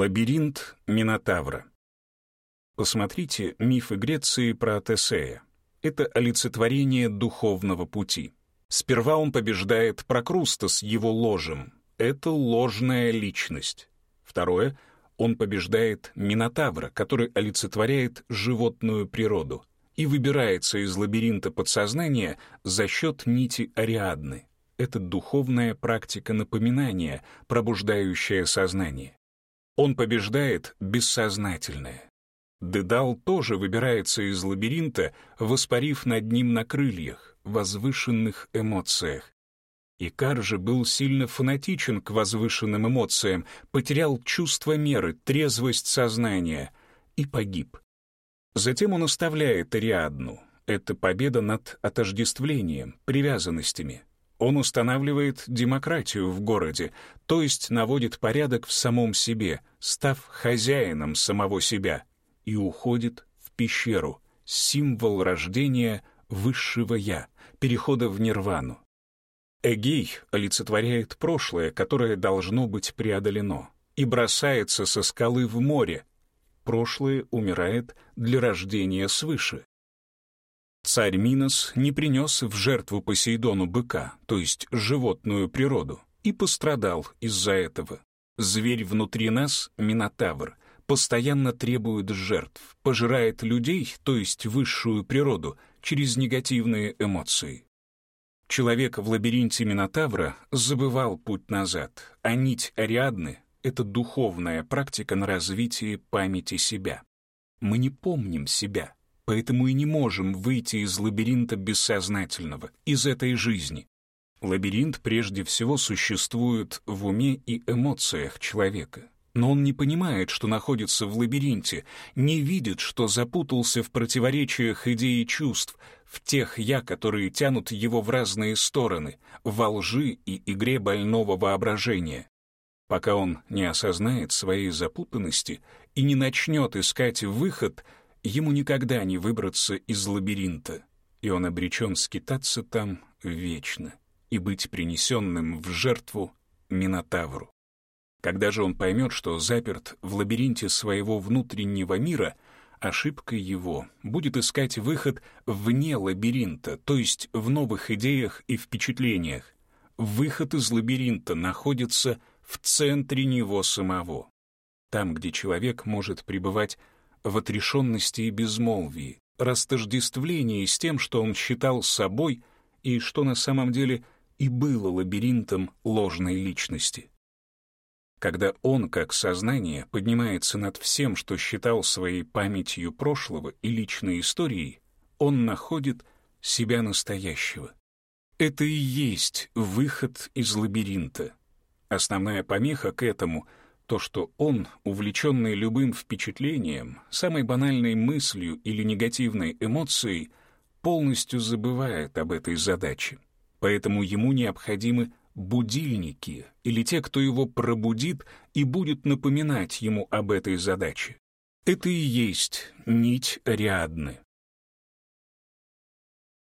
Лабиринт Минотавра. Посмотрите мифы Греции про Тесея. Это олицетворение духовного пути. Сперва он побеждает Прокруста с его ложем. Это ложная личность. Второе, он побеждает Минотавра, который олицетворяет животную природу, и выбирается из лабиринта подсознания за счет нити Ариадны. Это духовная практика напоминания, пробуждающая сознание. Он побеждает бессознательное. Дедал тоже выбирается из лабиринта, воспарив над ним на крыльях, возвышенных эмоциях. Икар же был сильно фанатичен к возвышенным эмоциям, потерял чувство меры, трезвость сознания и погиб. Затем он оставляет Ариадну. Это победа над отождествлением, привязанностями. Он устанавливает демократию в городе, то есть наводит порядок в самом себе, став хозяином самого себя, и уходит в пещеру, символ рождения высшего «я», перехода в нирвану. Эгей олицетворяет прошлое, которое должно быть преодолено, и бросается со скалы в море. Прошлое умирает для рождения свыше. Царь Минос не принес в жертву Посейдону быка, то есть животную природу, и пострадал из-за этого. Зверь внутри нас, Минотавр, постоянно требует жертв, пожирает людей, то есть высшую природу, через негативные эмоции. Человек в лабиринте Минотавра забывал путь назад, а нить Ариадны — это духовная практика на развитие памяти себя. Мы не помним себя. Поэтому и не можем выйти из лабиринта бессознательного, из этой жизни. Лабиринт прежде всего существует в уме и эмоциях человека. Но он не понимает, что находится в лабиринте, не видит, что запутался в противоречиях идей и чувств, в тех «я», которые тянут его в разные стороны, во лжи и игре больного воображения. Пока он не осознает своей запутанности и не начнет искать выход, ему никогда не выбраться из лабиринта, и он обречен скитаться там вечно и быть принесенным в жертву Минотавру. Когда же он поймет, что заперт в лабиринте своего внутреннего мира, ошибкой его будет искать выход вне лабиринта, то есть в новых идеях и впечатлениях. Выход из лабиринта находится в центре него самого, там, где человек может пребывать в отрешенности и безмолвии, растождествлении с тем, что он считал собой и что на самом деле и было лабиринтом ложной личности. Когда он, как сознание, поднимается над всем, что считал своей памятью прошлого и личной историей, он находит себя настоящего. Это и есть выход из лабиринта. Основная помеха к этому — то, что он, увлеченный любым впечатлением, самой банальной мыслью или негативной эмоцией, полностью забывает об этой задаче. Поэтому ему необходимы будильники или те, кто его пробудит и будет напоминать ему об этой задаче. Это и есть нить Ариадны.